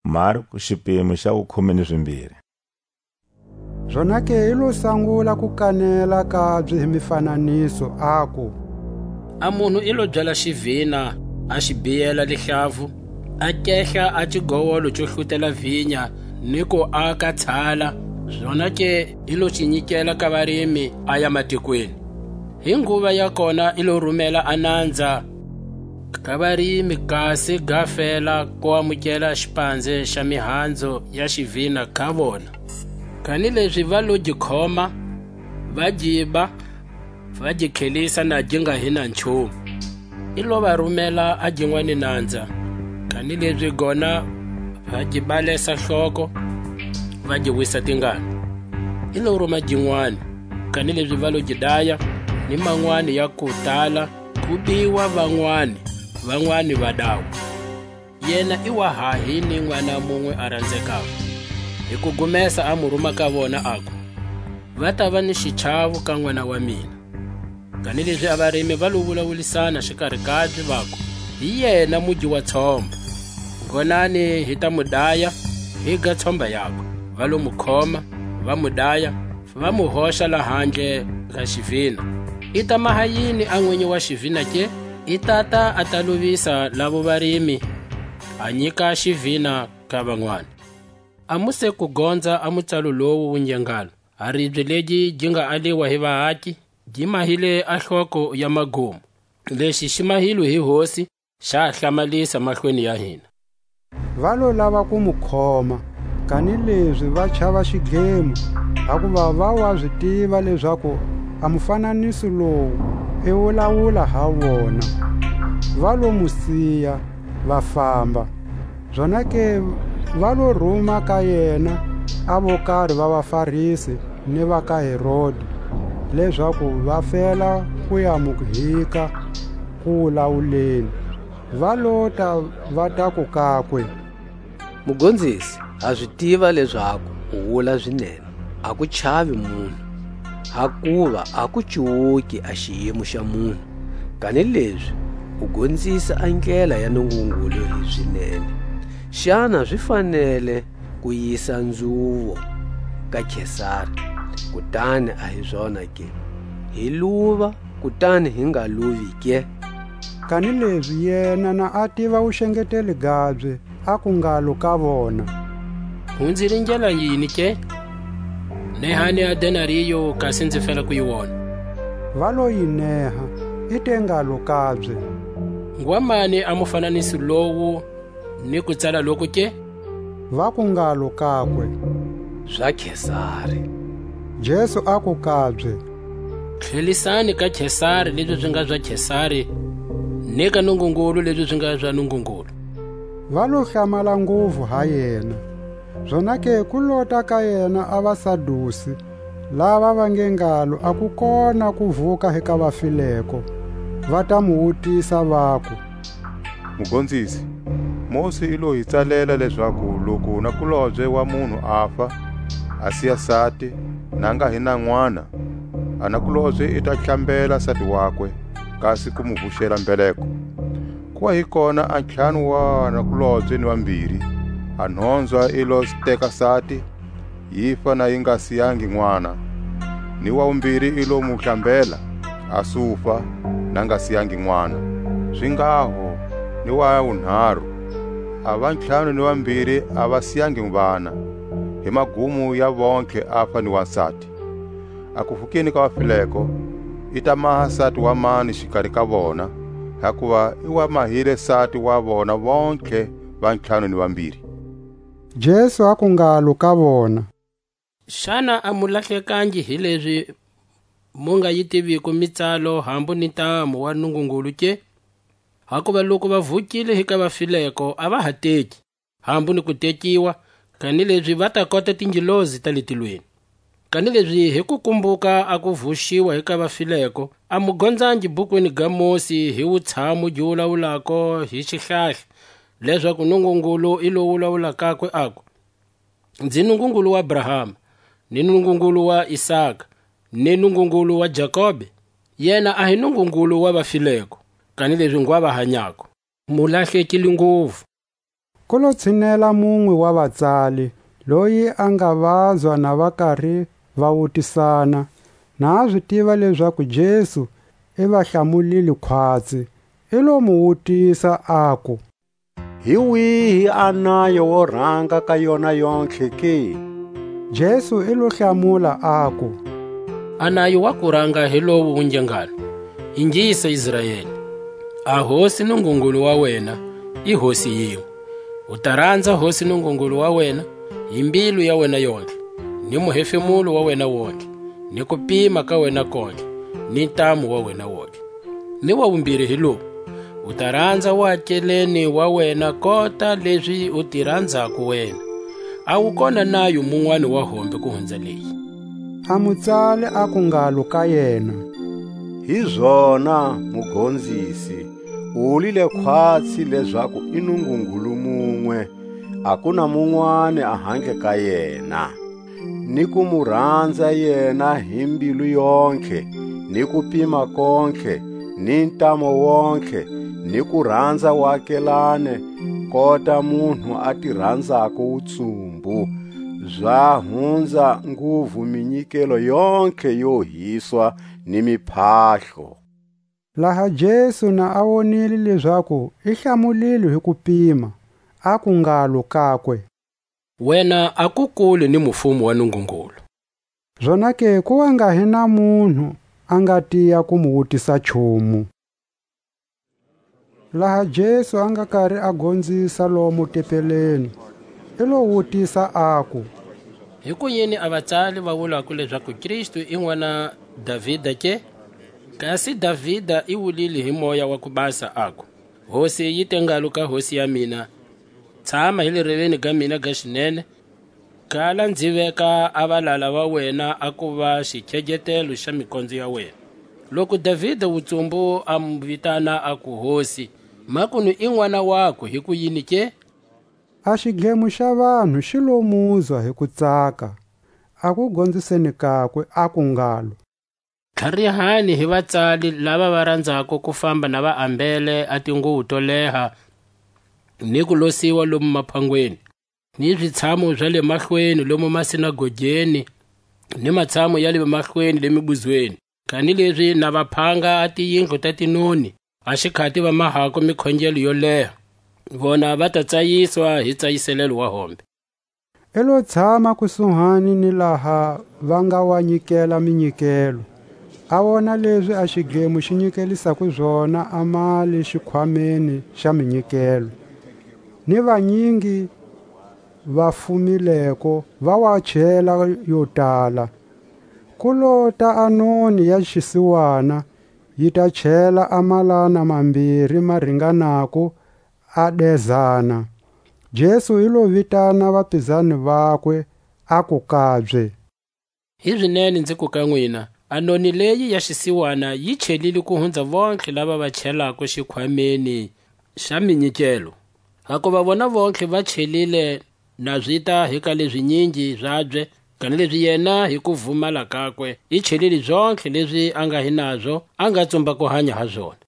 Marko xiphemu xa 12. Zonake ilo sangula ku kanela kabye hi mifananiso aku: a munhu ilo byala xivhina a xi biyela lihlavu, a kehla a xigowolo xo hlutela vinya ni ku aka tshala. Zonake ilo xi nyikela ka varimi a ya matikweni. Hi nguva ya kona ilo rhumela anandza ka varimi, kasi ga fela ku amukela xipandze xa mihandzu ya xivhina ka vona. Kanileswi va lo gi khoma, va giba, va gi khelisa na gi nga hina nchumu. Ilo va rhumela a gin'wani nandza, kanileswi gona va gi balesa nhloko, va gi wisa tingana. Ilo rhuma gin'wani, kanileswi va lo gi daya ni man'wani ya ku tala, ku biwa van'wani va dawa. Yena i wa hahini n'wana mumwe a rhandzekaka. Hi ku gumesa a murhuma ka vona aku: va ta va ni xichavu ka n'wana wa mina. Kanileswi a varimi va lo vulavulisana xikarhi kabye vaku: hi yena muji wa tshomba, ngonani hi ta mu daya hi ga tshomba yakwe. Va lo mu khoma, va mu daya, va mu hoxa lahandle ka xivhina. I ta maha yini a n'winyi wa xivhina ke? I tata a ta lovisa lavo varimi, a nyika xivhina ka van'wana. A mu se ku gondza a mutsalo lowu wu nyengalo. Haribye legi gi nga aliwa hi vaaki gi mahile a nhloko ya magumu. Lexi xi mahilwe hi hosi xa hlamalisa mahlweni ya hina. Va lo lava ku mu khoma, kanileswi va chava xidlemo, hakuva va wa swi tiva leswaku a mufananiso lowu i wulawula ha vona. Va lo mu siya va famba. Zonake va lo rhuma ka yena a vo karhi va vaFarisi ni va ka Herodi, leswaku va fela ku ya mu hika ku wulawuleni. Va lota va ta ku kakwe: mugondzisi, ha swi tiva leswaku u wula swinene, a ku chavi munhu, hakuva a ku cuwuki a xiyimo xa munhu. Kanileswi u gondzisa a ndlela ya Nungungulu hi swinene. Xana swi fanele ku yisa nzuvo ka Khesari, kutani a hi swona ke? Hi luva kutani hi nga luvi ke? Kanileswi yena na a tiva vuxengeteli gabye a ku ngalo ka vona: hundzile ndlela yini ke? Nehani ya denariyo, kasi ndzi fela ku yi wona. Va lo yi neha, i te ngalo kabye: ngwamani a mufananiso lowu ni ku tsala loku ke? Va ku ngalo kakwe: swa Khesari. Jesu a ku kabye: tlhelisani ka Khesari leswi swi nga swa Khesari, ni ka Nungungulu leswi swi nga swa Nungungulu. Va lo hlamala ngopfu ha yena. Zonake ku lota ka yena a vaSadusi, lava va nge ngalo a ku kona ku vuka eka vafileko. Va ta mu vutisa vaku: mugondzisi, Mose i lo hi tsalela leswaku loko nakulobye wa munhu afa a siya sati na nga hi na n'wana, a nakulobye i ta hlambela sati wakwe, kasi ku mu vuxela mbeleko. Ku wa hi kona a ntlhanu wa nakulobye ni vambirhi, a nhondzwa i lo teka sati, yi fa na yi nga siyangi n'wana, ni wa vumbirhi i lo mu hlambela, a sufa na nga siyangi n'wana. Swingaho ni wa vunharhu, a va ntlhanu ni vambirhi a va siyangi vana, hi magumu ya vontlhe a fa ni wansati. A ku vukeni ka vafileko i ta maha sati wa mani xikarhi ka vona, hakuva i wa mahile sati wa vona vontlhe va ntlhanu ni vambirhi. Jesu a ku ngalo ka vona: xana a mu lahlekangi hi leswi mu nga yi tiviki mitsalo hambu ni ntamu wa Nungungulu ke? Hakuva loko va vukile eka vafileko a va ha teki, hambu ni ku tekiwa, kanileswi va ta kota tingelozi ta le tilweni. Kanileswi hi ku kumbuka a ku vuxiwa eka vafileko, a mu gondzangi bukwini ga Mose hi vutshamo byi wulawulako hi xihlahla, leswaku Nungungulu i lo wulawula kakwe aku: ndzi Nungungulu wa Abrahama, ni Nungungulu wa Isaka, ni Nungungulu wa Jakobe? Yena a hi Nungungulu wa vafileko, kanileswi ngwa va hanyako. Mu lahlekile ngopfu. ku lo tshinela mun'we wa vatsali loyi a nga vazwa na va karhi va vutisana na a swi tiva leswaku Jesu i va hlamulile khwatsi. I lo mu vutisa aku, hi wihi anayo wo rhanga ka yona yonke ke? Jesu i lo hlamula aku, anayo wa ku rhanga hi lowu wu njengalo, yingisa Israyeli, a hosi Nungungulu wa wena i hosi yin'we. U ta rhandza hosi Nungungulu wa wena hi mbilu ya wena yonke, ni muhefemulo wa wena wonke, ni ku pima ka wena konke, ni ntamu wa wena wonke. Ni wa vumbirhi hi lowu, u ta rhandza waakeleni wa wena kota leswi u ti rhandzaku wena. A wu kona nayo mun'wana wa hombe ku hundza leyi. A mutsali a ku ngalo ka yena, hi zona mugondzisi, u hulile khwatsi leswaku i Nungungulu mun'we, a ku na mun'wana a handle ka yena. Ni ku mu rhandza yena hi mbilu yonke, ni ku pima konke, ni ntamo wonke, ni ku rhandza waakelane kota munhu a ti rhandzaka wutsumbu, bya hundza nguvu minyikelo yonke yo hiswa ni miphahlo. Laha Jesu na a vonile leswaku i hlamulile hi ku pima, a ku ngalo kakwe, wena a ku kule ni mufumo wa Nungungulu. Zona ke ku nga hi na munhu a nga tiya ku mu vutisa nchumu. Laha Jesu a nga karhi a gondzisa lomu tempeleni, i lo vutisa aku, hi ku yini a vatsali va vulaku leswaku Kristu i n'wana Davhida ke? Kasi Davhida i vulile hi moya wa ku basa aku, hosi yi te ngalo ka hosi ya mina, tshama hi le riveni ga mina ga xinene, kala ndzi veka a valala va wena a ku va xikhegetelo xa mikondzo ya wena. Loko Davhida wutsumbu a mu vitana aku hosi, makunu i n'wana wako hi ku yini ke? A xighemu xa vanhu xi lo muzwa hi ku tsaka, a ku gondziseni kakwe a ku ngalo, tlharihani hi vatsali lava va rhandzaka ku famba na vaambele a tinguvu to leha ni ku losiwa lomu maphangweni, ni switshamo swa le mahlweni lomu masinagogeni, ni matshamo ya le mahlweni le mibuzweni, kani leswi na vaphanga a tiyindlu ta tinoni a xikhati va mahako mikhonjelo yo leha. Vona va ta tsayiswa hi tsayiselelo wa hombe. I lo tshama kusuhani ni laha va nga wa nyikela minyikelo. A vona leswi a xighemu xi nyikelisaku zwona a mali xikhwameni xa minyikelo. Ni vanyingi va fumileko va wa chela yo tala. Ku lota anoni ya xisiwana yi ta chela amalana mambirhi ma ringanako a dezana. Jesu i lo vitana vapizani vakwe a ku kabye, hi swinene ndzi ku ka n'wina, anoni leyi ya xisiwana yi chelile ku hundza vonke lava va chelaka xikhwameni xa minyikelo. Hakuva vona vonke va chelile na zvita hi ka leswi nyingi zwabye, kani leswi yena hi ku vhumala kakwe i chelile zonke leswi a nga hi nazwo a nga tsumba ku hanya ha zwona.